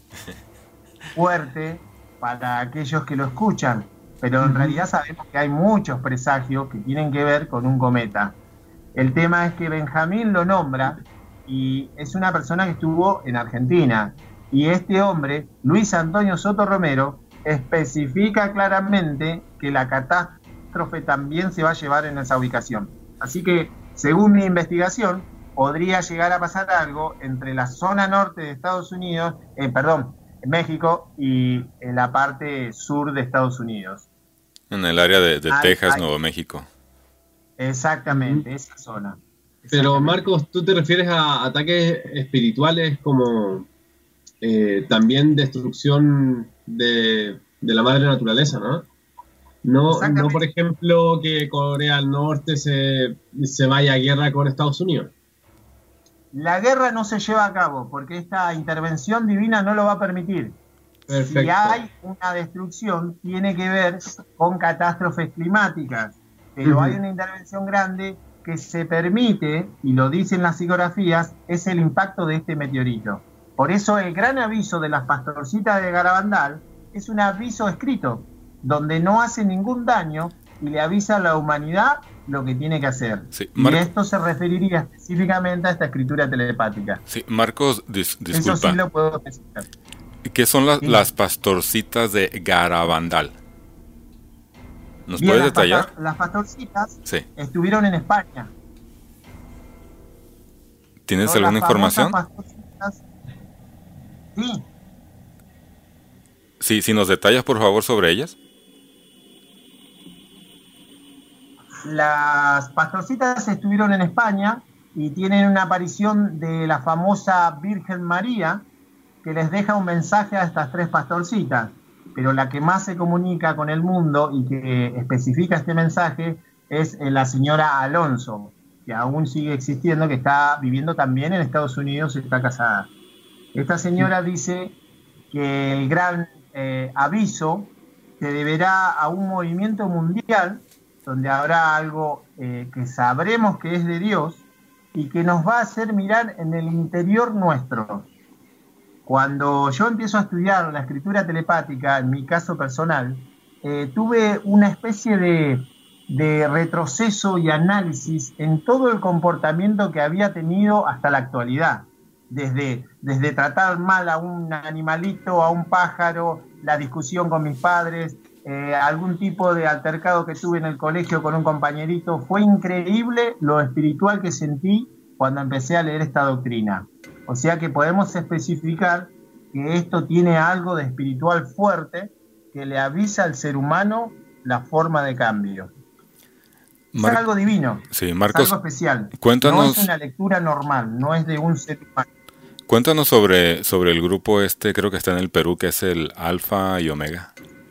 C: fuerte para aquellos que lo escuchan, pero en realidad sabemos que hay muchos presagios que tienen que ver con un cometa. El tema es que Benjamín lo nombra y es una persona que estuvo en Argentina, y este hombre, Luis Antonio Soto Romero, especifica claramente que la catástrofe también se va a llevar en esa ubicación. Así que, según mi investigación, podría llegar a pasar algo entre la zona norte de Estados Unidos, México, y en la parte sur de Estados Unidos.
B: En el área de Texas, Nuevo México.
C: Exactamente, esa zona.
A: Pero Marcos, tú te refieres a ataques espirituales como también destrucción de la madre naturaleza, ¿no? No, por ejemplo, que Corea del Norte se vaya a guerra con Estados Unidos.
C: La guerra no se lleva a cabo porque esta intervención divina no lo va a permitir.
A: Perfecto.
C: Si hay una destrucción, tiene que ver con catástrofes climáticas, pero hay una intervención grande que se permite, y lo dicen las psicografías, es el impacto de este meteorito. Por eso el gran aviso de las pastorcitas de Garabandal es un aviso escrito, donde no hace ningún daño y le avisa a la humanidad lo que tiene que hacer.
B: Sí,
C: y esto se referiría específicamente a esta escritura telepática.
B: Sí, Marcos, disculpa.
C: Eso sí lo puedo especificar.
B: ¿Qué son las pastorcitas de Garabandal? ¿Nos
C: Bien,
B: puedes detallar?
C: Las pastorcitas
B: Sí.
C: estuvieron en España.
B: ¿Tienes
C: Son
B: alguna
C: las
B: información?
C: Pastorcitas. Sí.
B: Sí, si nos detallas, por favor, sobre ellas.
C: Las pastorcitas estuvieron en España y tienen una aparición de la famosa Virgen María, que les deja un mensaje a estas tres pastorcitas. Pero la que más se comunica con el mundo y que especifica este mensaje es la señora Alonso, que aún sigue existiendo, que está viviendo también en Estados Unidos y está casada. Esta señora dice que el gran aviso se deberá a un movimiento mundial donde habrá algo que sabremos que es de Dios y que nos va a hacer mirar en el interior nuestro. Cuando yo empiezo a estudiar la escritura telepática, en mi caso personal, tuve una especie de retroceso y análisis en todo el comportamiento que había tenido hasta la actualidad. Desde tratar mal a un animalito, a un pájaro, la discusión con mis padres, algún tipo de altercado que tuve en el colegio con un compañerito. Fue increíble lo espiritual que sentí cuando empecé a leer esta doctrina. O sea que podemos especificar que esto tiene algo de espiritual fuerte que le avisa al ser humano la forma de cambio. Es algo divino,
B: sí, Marcos,
C: es algo especial.
B: Cuéntanos,
C: no es una lectura normal, no es de un ser humano.
B: Cuéntanos sobre el grupo creo que está en el Perú, que es el Alfa y Omega.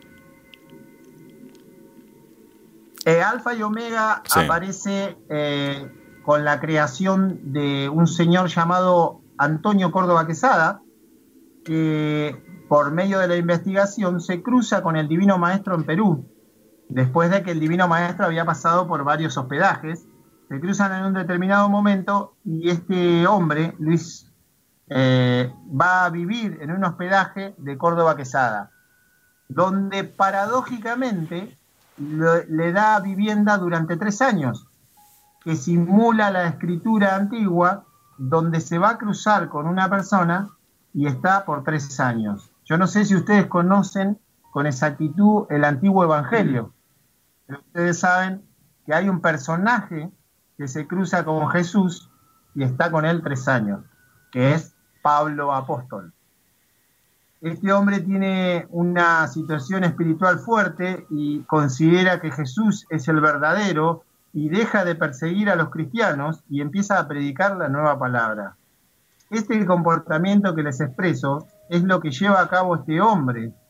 C: Alfa y Omega aparece con la creación de un señor llamado Antonio Córdoba Quesada, que por medio de la investigación se cruza con el Divino Maestro en Perú. Después de que el Divino Maestro había pasado por varios hospedajes, se cruzan en un determinado momento y este hombre, Luis, va a vivir en un hospedaje de Córdoba Quesada, donde paradójicamente le da vivienda durante 3 años, que simula la escritura antigua, donde se va a cruzar con una persona y está por 3 años. Yo no sé si ustedes conocen con exactitud el antiguo evangelio, pero ustedes saben que hay un personaje que se cruza con Jesús y está con él 3 años, que es Pablo Apóstol. Este hombre tiene una situación espiritual fuerte y considera que Jesús es el verdadero y deja de perseguir a los cristianos y empieza a predicar la nueva palabra. Este comportamiento que les expreso es lo que lleva a cabo este hombre,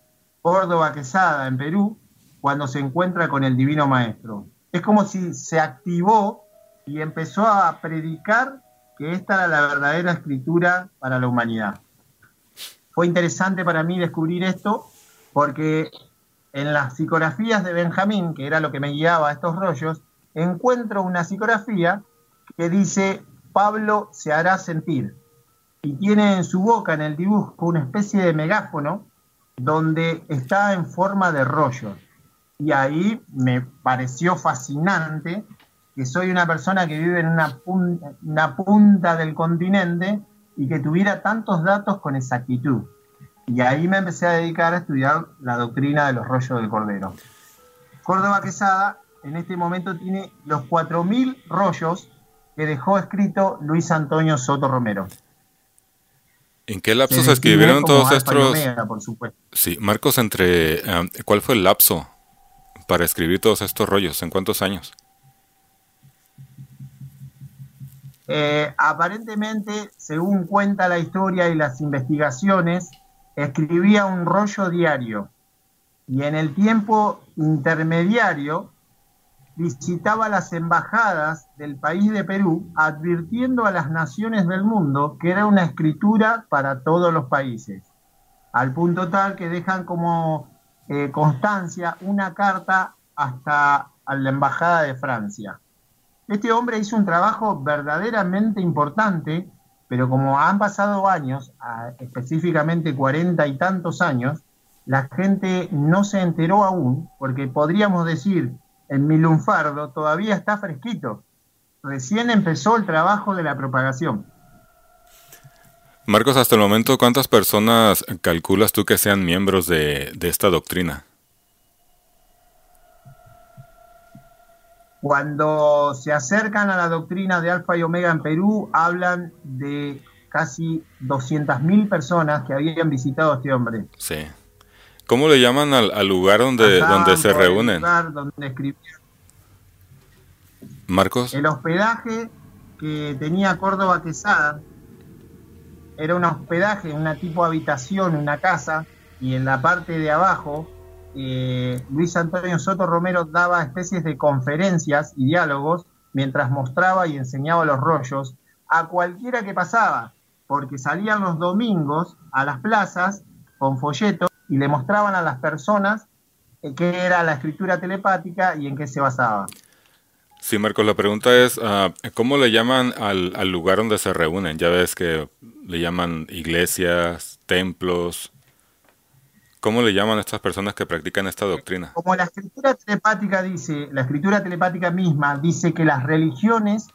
C: Córdoba Quesada, en Perú, cuando se encuentra con el Divino Maestro. Es como si se activó y empezó a predicar que esta era la verdadera escritura para la humanidad. Fue interesante para mí descubrir esto porque en las psicografías de Benjamín, que era lo que me guiaba a estos rollos, encuentro una psicografía que dice: Pablo se hará sentir. Y tiene en su boca, en el dibujo, una especie de megáfono donde está en forma de rollo. Y ahí me pareció fascinante que soy una persona que vive en una punta del continente y que tuviera tantos datos con exactitud. Y ahí me empecé a dedicar a estudiar la doctrina de los rollos del Cordero. Córdoba Quesada en este momento tiene los 4.000 rollos que dejó escrito Luis Antonio Soto Romero.
B: ¿En qué lapso se escribieron todos
C: Alfa y
B: estos?
C: Omega, por supuesto.
B: Sí, Marcos, ¿cuál fue el lapso para escribir todos estos rollos? ¿En cuántos años?
C: Aparentemente, según cuenta la historia y las investigaciones, escribía un rollo diario y en el tiempo intermediario visitaba las embajadas del país de Perú advirtiendo a las naciones del mundo que era una escritura para todos los países, al punto tal que dejan como constancia una carta hasta a la embajada de Francia. Este hombre hizo un trabajo verdaderamente importante, pero como han pasado años, específicamente 40 y tantos años, la gente no se enteró aún, porque podríamos decir, en mi lunfardo todavía está fresquito. Recién empezó el trabajo de la propagación.
B: Marcos, hasta el momento, ¿cuántas personas calculas tú que sean miembros de esta doctrina?
C: Cuando se acercan a la doctrina de Alfa y Omega en Perú, hablan de casi 200.000 personas que habían visitado a este hombre.
B: Sí. ¿Cómo le llaman al lugar donde se reúnen?
C: Lugar donde escribían.
B: Marcos.
C: El hospedaje que tenía Córdoba Quesada era un hospedaje, una tipo habitación, una casa, y en la parte de abajo Luis Antonio Soto Romero daba especies de conferencias y diálogos mientras mostraba y enseñaba los rollos a cualquiera que pasaba, porque salían los domingos a las plazas con folletos y le mostraban a las personas qué era la escritura telepática y en qué se basaba.
B: Sí, Marcos, la pregunta es, ¿cómo le llaman al lugar donde se reúnen? Ya ves que le llaman iglesias, templos. ¿Cómo le llaman a estas personas que practican esta doctrina?
C: Como la escritura telepática dice, la escritura telepática misma dice que las religiones,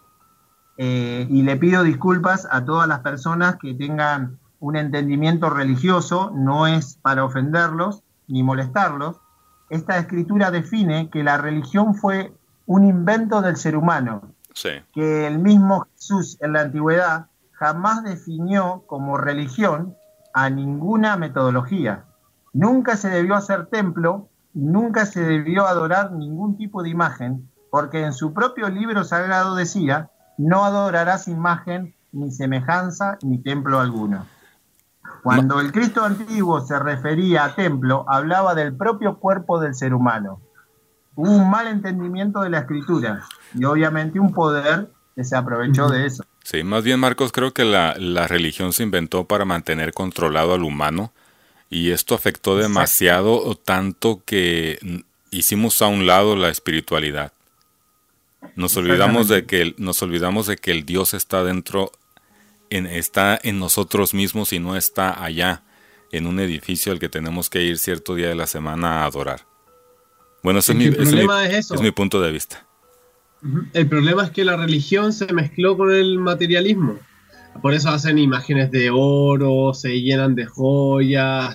C: y le pido disculpas a todas las personas que tengan un entendimiento religioso, no es para ofenderlos ni molestarlos. Esta escritura define que la religión fue un invento del ser humano,
B: sí,
C: que el mismo Jesús en la antigüedad jamás definió como religión a ninguna metodología. Nunca se debió hacer templo, nunca se debió adorar ningún tipo de imagen, porque en su propio libro sagrado decía: no adorarás imagen, ni semejanza, ni templo alguno. Cuando el Cristo antiguo se refería a templo, hablaba del propio cuerpo del ser humano. Hubo un mal entendimiento de la escritura y obviamente un poder que se aprovechó de eso.
B: Sí, más bien, Marcos, creo que la religión se inventó para mantener controlado al humano. Y esto afectó demasiado, tanto que hicimos a un lado la espiritualidad. Nos olvidamos de que el Dios está está en nosotros mismos y no está allá, en un edificio al que tenemos que ir cierto día de la semana a adorar. Bueno, ese es mi punto de vista.
A: El problema es que la religión se mezcló con el materialismo. Por eso hacen imágenes de oro, se llenan de joyas,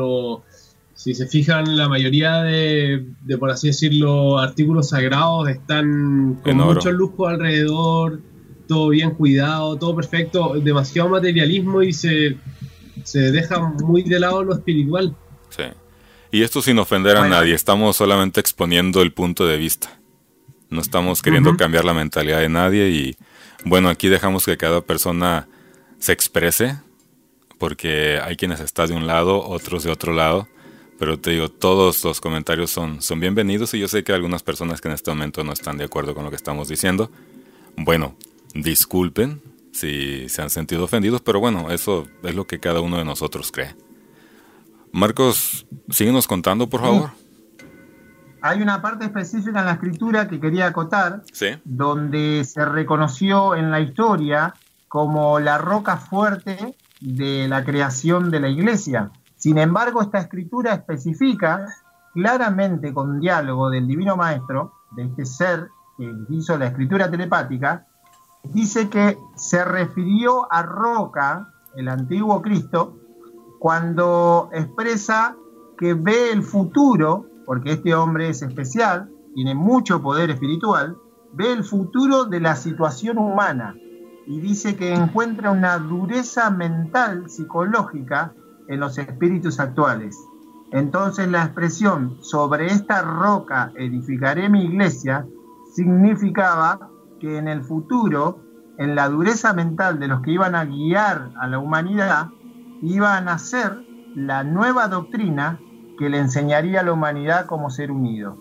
A: si se fijan, la mayoría de, por así decirlo, artículos sagrados están con mucho lujo alrededor, todo bien cuidado, todo perfecto, demasiado materialismo y se deja muy de lado lo espiritual.
B: Sí. Y esto sin ofender a nadie, estamos solamente exponiendo el punto de vista. No estamos queriendo cambiar la mentalidad de nadie y bueno, aquí dejamos que cada persona se exprese, porque hay quienes están de un lado, otros de otro lado, Pero te digo, todos los comentarios son bienvenidos y yo sé que hay algunas personas que en este momento no están de acuerdo con lo que estamos diciendo. Bueno, disculpen si se han sentido ofendidos, pero bueno, eso es lo que cada uno de nosotros cree. Marcos, síguenos contando, por favor.
C: Hay una parte específica en la escritura que quería acotar,
B: Sí.
C: donde se reconoció en la historia como la roca fuerte de la creación de la iglesia. Sin embargo, esta escritura especifica claramente con diálogo del Divino Maestro, de este ser que hizo la escritura telepática, dice que se refirió a roca, el antiguo Cristo, cuando expresa que ve el futuro, porque este hombre es especial, tiene mucho poder espiritual, ve el futuro de la situación humana y dice que encuentra una dureza mental, psicológica, en los espíritus actuales. Entonces la expresión sobre esta roca edificaré mi iglesia significaba que en el futuro, en la dureza mental de los que iban a guiar a la humanidad, iba a nacer la nueva doctrina que le enseñaría a la humanidad cómo ser unido.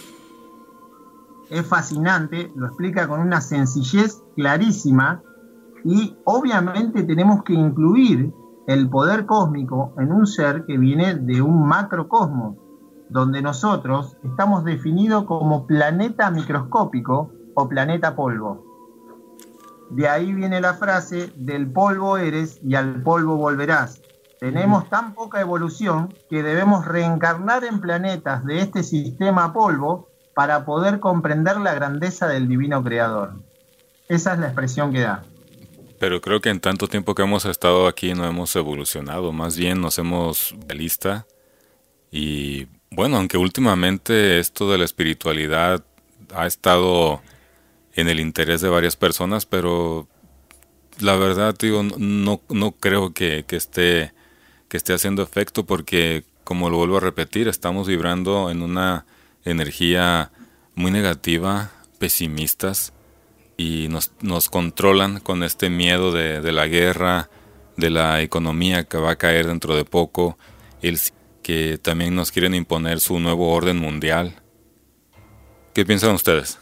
C: Es fascinante, lo explica con una sencillez clarísima y obviamente tenemos que incluir el poder cósmico en un ser que viene de un macrocosmos, donde nosotros estamos definidos como planeta microscópico o planeta polvo. De ahí viene la frase, del polvo eres y al polvo volverás. Tenemos tan poca evolución que debemos reencarnar en planetas de este sistema polvo para poder comprender la grandeza del divino creador. Esa es la expresión que da.
B: Pero creo que en tanto tiempo que hemos estado aquí no hemos evolucionado, más bien nos hemos realista. Y bueno, aunque últimamente esto de la espiritualidad ha estado en el interés de varias personas, pero la verdad, digo, no creo que esté haciendo efecto, porque, como lo vuelvo a repetir, estamos vibrando en una energía muy negativa, pesimistas, y nos controlan con este miedo de la guerra, de la economía que va a caer dentro de poco, que también nos quieren imponer su nuevo orden mundial. ¿Qué piensan ustedes?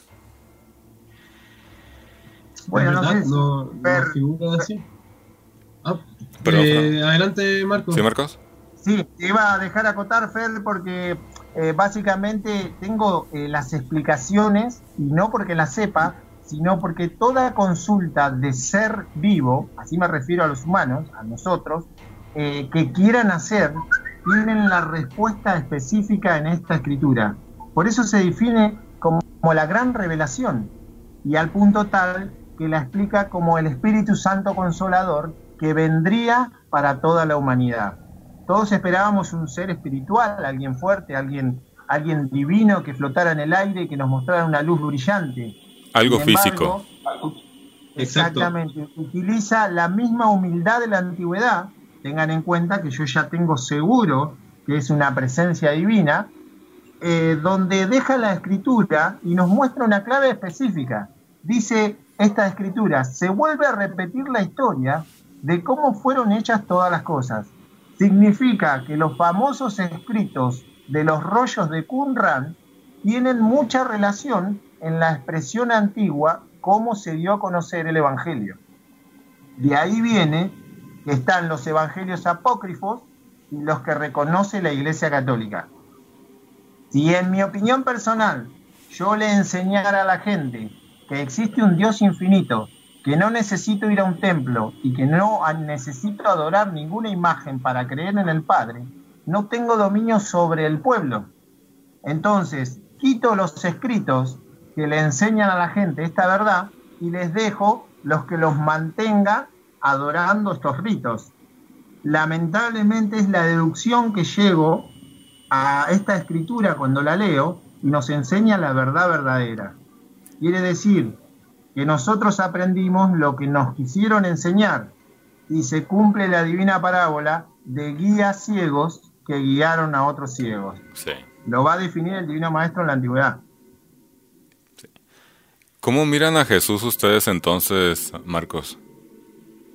C: Bueno,
A: ¿verdad?
C: no sé,
A: No figura así.
B: Pero,
A: adelante, Marcos.
B: ¿Sí, Marcos?
C: Sí, te iba a dejar acotar, Fer, porque básicamente tengo las explicaciones, y no porque las sepa, sino porque toda consulta de ser vivo, así me refiero a los humanos, a nosotros, que quieran hacer, tienen la respuesta específica en esta escritura. Por eso se define como la gran revelación, y al punto tal que la explica como el Espíritu Santo Consolador que vendría para toda la humanidad. Todos esperábamos un ser espiritual, alguien fuerte, alguien divino que flotara en el aire y que nos mostrara una luz brillante.
B: Algo
C: Sin embargo,
B: físico.
C: Exactamente. Utiliza la misma humildad de la antigüedad. Tengan en cuenta que yo ya tengo seguro que es una presencia divina, donde deja la escritura y nos muestra una clave específica. Dice esta escritura, se vuelve a repetir la historia de cómo fueron hechas todas las cosas. Significa que los famosos escritos de los rollos de Qumran tienen mucha relación en la expresión antigua cómo se dio a conocer el Evangelio. De ahí viene que están los evangelios apócrifos y los que reconoce la Iglesia Católica. Si en mi opinión personal yo le enseñara a la gente que existe un Dios infinito, que no necesito ir a un templo y que no necesito adorar ninguna imagen para creer en el Padre, no tengo dominio sobre el pueblo. Entonces, quito los escritos que le enseñan a la gente esta verdad y les dejo los que los mantenga adorando estos ritos. Lamentablemente es la deducción que llego a esta escritura cuando la leo y nos enseña la verdad verdadera. Quiere decir que nosotros aprendimos lo que nos quisieron enseñar y se cumple la divina parábola de guías ciegos que guiaron a otros ciegos.
B: Sí.
C: Lo va a definir el Divino Maestro en la antigüedad.
B: Sí. ¿Cómo miran a Jesús ustedes entonces, Marcos?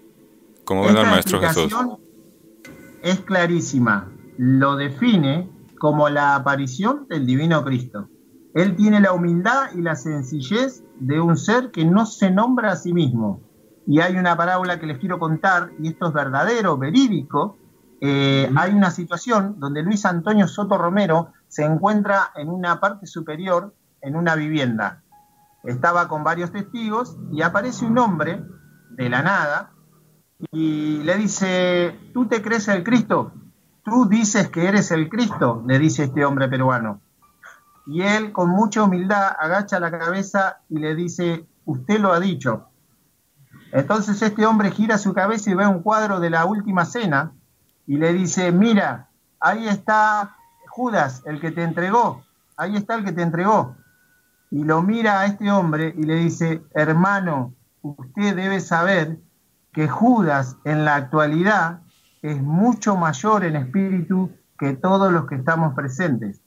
B: ¿Cómo ven al Maestro Jesús?
C: Es clarísima. Lo define como la aparición del Divino Cristo. Él tiene la humildad y la sencillez de un ser que no se nombra a sí mismo. Y hay una parábola que les quiero contar, y esto es verdadero, verídico. Hay una situación donde Luis Antonio Soto Romero se encuentra en una parte superior, en una vivienda. Estaba con varios testigos y aparece un hombre de la nada y le dice: ¿tú te crees el Cristo? ¿Tú dices que eres el Cristo?, le dice este hombre peruano. Y él, con mucha humildad, agacha la cabeza y le dice: usted lo ha dicho. Entonces este hombre gira su cabeza y ve un cuadro de la Última Cena y le dice: mira, ahí está Judas, el que te entregó, ahí está el que te entregó. Y lo mira a este hombre y le dice: hermano, usted debe saber que Judas en la actualidad es mucho mayor en espíritu que todos los que estamos presentes.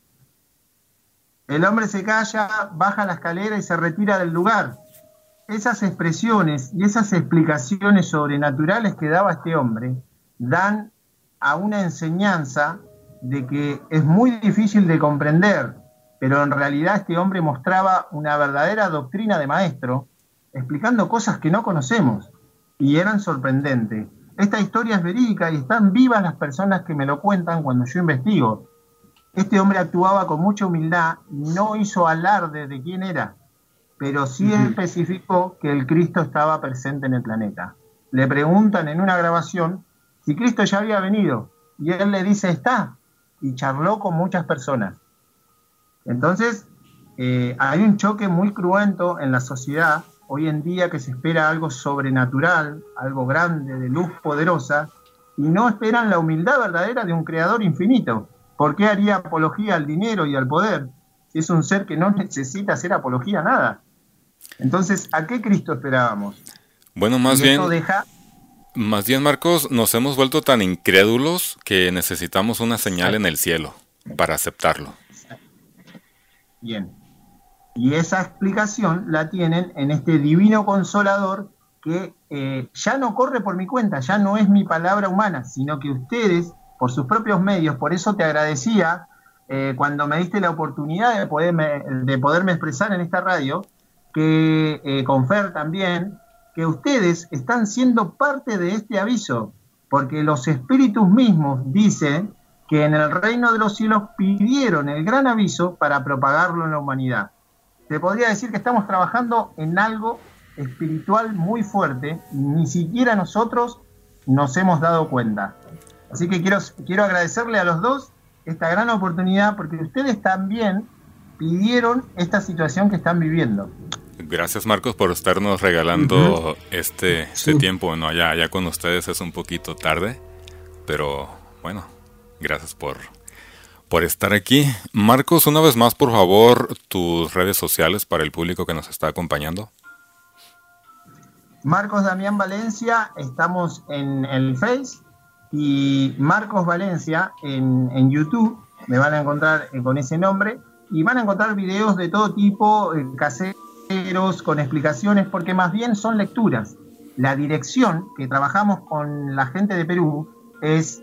C: El hombre se calla, baja la escalera y se retira del lugar. Esas expresiones y esas explicaciones sobrenaturales que daba este hombre dan a una enseñanza de que es muy difícil de comprender, pero en realidad este hombre mostraba una verdadera doctrina de maestro, explicando cosas que no conocemos, y eran sorprendentes. Esta historia es verídica y están vivas las personas que me lo cuentan cuando yo investigo. Este hombre actuaba con mucha humildad, no hizo alarde de quién era, pero sí especificó que el Cristo estaba presente en el planeta. Le preguntan en una grabación si Cristo ya había venido, y él le dice: está, y charló con muchas personas. Entonces, hay un choque muy cruento en la sociedad hoy en día, que se espera algo sobrenatural, algo grande, de luz poderosa, y no esperan la humildad verdadera de un creador infinito. ¿Por qué haría apología al dinero y al poder si es un ser que no necesita hacer apología a nada? Entonces, ¿a qué Cristo esperábamos?
B: Bueno, más bien, Marcos, nos hemos vuelto tan incrédulos que necesitamos una señal en el cielo para aceptarlo.
C: Bien. Y esa explicación la tienen en este divino consolador que ya no corre por mi cuenta, ya no es mi palabra humana, sino que ustedes, por sus propios medios, por eso te agradecía cuando me diste la oportunidad de poderme expresar en esta radio, que con Fer también, que ustedes están siendo parte de este aviso, porque los espíritus mismos dicen que en el reino de los cielos pidieron el gran aviso para propagarlo en la humanidad. Te podría decir que estamos trabajando en algo espiritual muy fuerte, ni siquiera nosotros nos hemos dado cuenta. Así que quiero agradecerle a los dos esta gran oportunidad, porque ustedes también pidieron esta situación que están viviendo.
B: Gracias, Marcos, por estarnos regalando este tiempo. Bueno, ya con ustedes es un poquito tarde, pero bueno, gracias por estar aquí. Marcos, una vez más, por favor, tus redes sociales para el público que nos está acompañando.
C: Marcos Damián Valencia, estamos en el Face, y Marcos Valencia en YouTube, me van a encontrar con ese nombre, y van a encontrar videos de todo tipo, caseros, con explicaciones, porque más bien son lecturas. La dirección que trabajamos con la gente de Perú es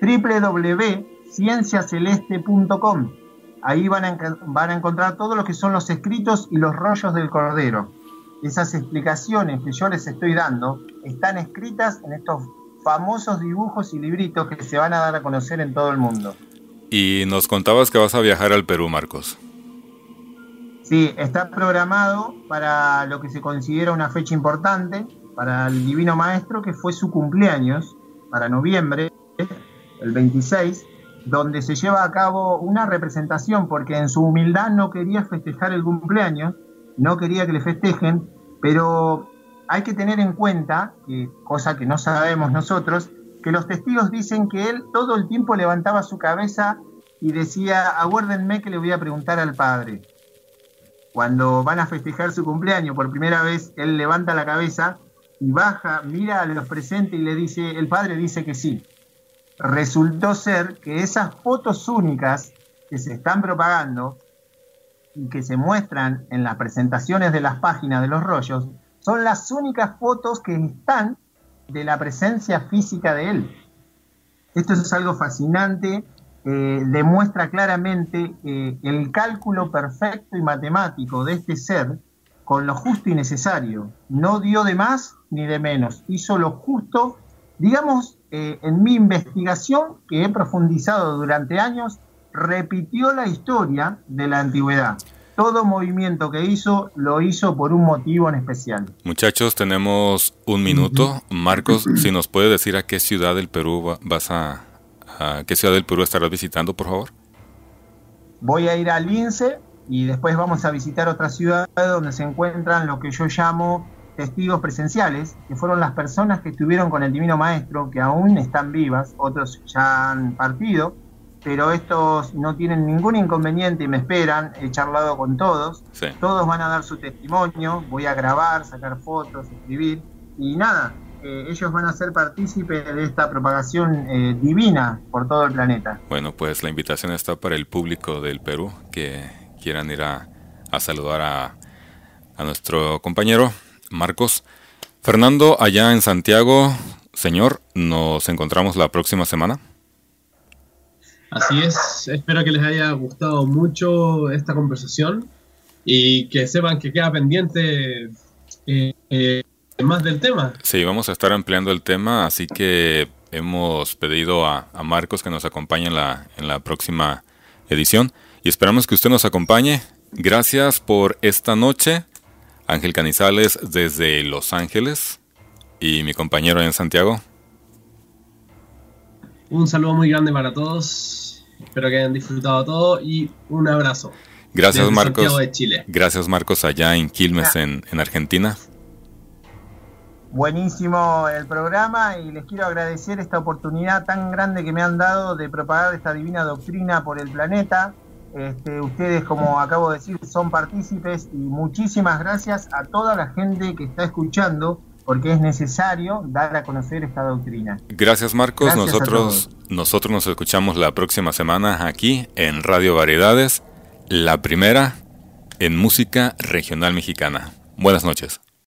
C: www.cienciaceleste.com. Ahí van a encontrar todo lo que son los escritos y los rollos del Cordero. Esas explicaciones que yo les estoy dando están escritas en estos famosos dibujos y libritos que se van a dar a conocer en todo el mundo.
B: Y nos contabas que vas a viajar al Perú, Marcos.
C: Sí, está programado para lo que se considera una fecha importante para el Divino Maestro, que fue su cumpleaños, para noviembre, el 26, donde se lleva a cabo una representación, porque en su humildad no quería festejar el cumpleaños, no quería que le festejen, pero hay que tener en cuenta, cosa que no sabemos nosotros, que los testigos dicen que él todo el tiempo levantaba su cabeza y decía: aguárdenme que le voy a preguntar al Padre. Cuando van a festejar su cumpleaños por primera vez, él levanta la cabeza y baja, mira a los presentes y le dice: el Padre dice que sí. Resultó ser que esas fotos únicas que se están propagando y que se muestran en las presentaciones de las páginas de los rollos son las únicas fotos que están de la presencia física de él. Esto es algo fascinante. demuestra claramente el cálculo perfecto y matemático de este ser con lo justo y necesario. No dio de más ni de menos, hizo lo justo. Digamos, en mi investigación, que he profundizado durante años, repitió la historia de la antigüedad. Todo movimiento que hizo, lo hizo por un motivo en especial.
B: Muchachos, tenemos un minuto. Marcos, si nos puede decir a qué ciudad del Perú a qué ciudad del Perú estarás visitando, por favor.
C: Voy a ir a Lince y después vamos a visitar otra ciudad donde se encuentran lo que yo llamo testigos presenciales, que fueron las personas que estuvieron con el Divino Maestro, que aún están vivas, otros ya han partido, pero estos no tienen ningún inconveniente y me esperan. He charlado con todos, sí. Todos van a dar su testimonio, voy a grabar, sacar fotos, escribir, y nada, ellos van a ser partícipes de esta propagación divina por todo el planeta.
B: Bueno, pues la invitación está para el público del Perú que quieran ir a saludar a nuestro compañero Marcos. Fernando, allá en Santiago, señor, nos encontramos la próxima semana.
A: Así es, espero que les haya gustado mucho esta conversación y que sepan que queda pendiente más del tema.
B: Sí, vamos a estar ampliando el tema, así que hemos pedido a Marcos que nos acompañe en la próxima edición y esperamos que usted nos acompañe. Gracias por esta noche, Ángel Canizales desde Los Ángeles y mi compañero en Santiago.
A: Un saludo muy grande para todos. Espero que hayan disfrutado todo y un abrazo.
B: Gracias,
A: desde
B: Marcos.
A: Santiago de Chile.
B: Gracias, Marcos, allá en Quilmes, en Argentina.
C: Buenísimo el programa y les quiero agradecer esta oportunidad tan grande que me han dado de propagar esta divina doctrina por el planeta. Ustedes, como acabo de decir, son partícipes y muchísimas gracias a toda la gente que está escuchando, porque es necesario dar a conocer esta doctrina.
B: Gracias, Marcos.
C: Gracias
B: nosotros nos escuchamos la próxima semana aquí en Radio Variedades, la primera en música regional mexicana. Buenas noches.